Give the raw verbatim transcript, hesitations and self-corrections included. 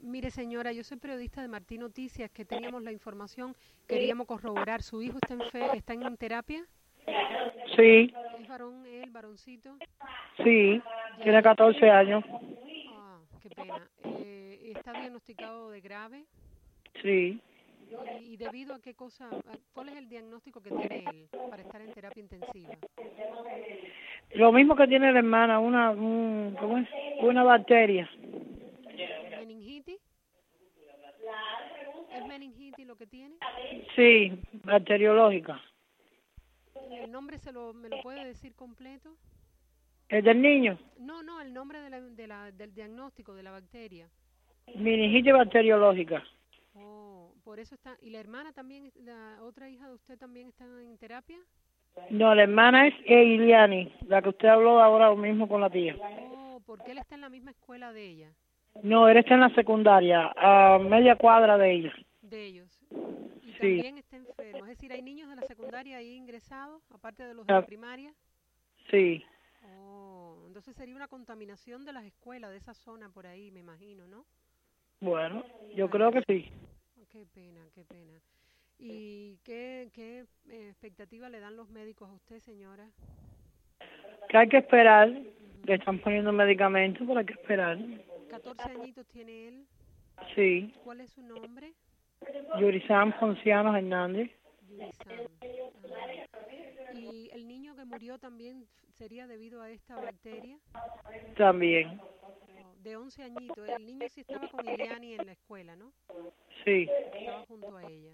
Mire, señora, yo soy periodista de Martín Noticias, que teníamos la información, queríamos corroborar. ¿Su hijo está en, fe, está en terapia? Sí, ¿Es varón él, varoncito? sí, Ya, tiene y, catorce años. ah, qué pena. Eh, ¿está diagnosticado de grave? Sí. ¿Y, y debido a qué cosa, a- cuál es el diagnóstico que tiene él para estar en terapia intensiva? Lo mismo que tiene la hermana, una, un, ¿cómo es? Una bacteria. ¿Meningitis? ¿Es meningitis lo que tiene? Sí, bacteriológica. ¿El nombre se lo, me lo puede decir completo? ¿Es del niño? No, no, el nombre de la, de la, del diagnóstico de la bacteria. Meningitis bacteriológica. Oh, por eso está. ¿Y la hermana también, la otra hija de usted también está en terapia? No, la hermana es Eiliani, la que usted habló ahora mismo con la tía. Oh, porque él está en la misma escuela de ella, No, él está en la secundaria, a media cuadra de ella. de ellos. Y Sí, también está enfermo. Es decir, hay niños de la secundaria ahí ingresados, aparte de los de la ah, primaria. sí. Oh, entonces sería una contaminación de las escuelas, de esa zona por ahí, me imagino, ¿no? Bueno, yo Ay, creo que eso. sí. Oh, qué pena, qué pena. ¿Y qué, qué eh, expectativa le dan los médicos a usted, señora? Que hay que esperar, le Ujú. están poniendo medicamentos, pero hay que esperar. catorce añitos tiene él. Sí, ¿Cuál es su nombre? Yurisam Ponciano Hernández. Yurisam. Ah. ¿Y el niño que murió también sería debido a esta bacteria? También, Oh, de once añitos. El niño sí estaba con Iliani en la escuela, ¿no? sí. Estaba junto a ella.